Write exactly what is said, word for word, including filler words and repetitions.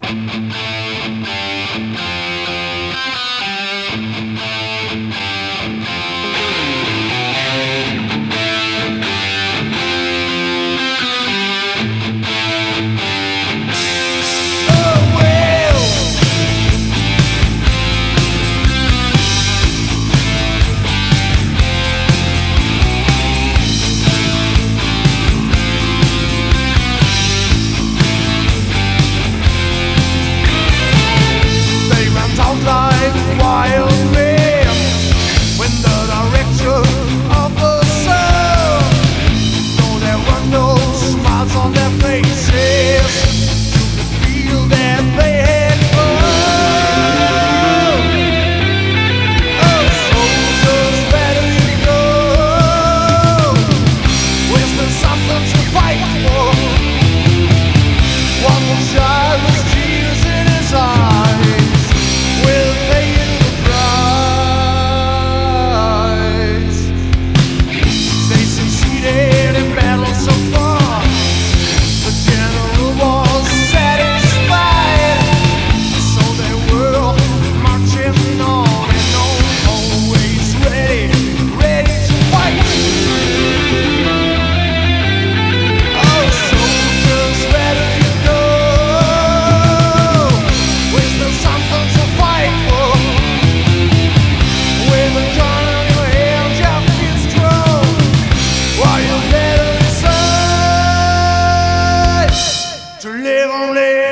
Like wild men, when the direction of the sun, though there were no smiles on their faces, you could feel that they had fun. Oh, soldiers, where do you go? Is there something to fight for? One more child with tears in his eyes will pay you the price. They succeeded in battle so far. The general was satisfied, so they were marching on and on, always ready, ready to fight. Oh, soldiers, where do you go? Is there something to fight for? With a gun in your hand, your fist strong, while you better decide to live only.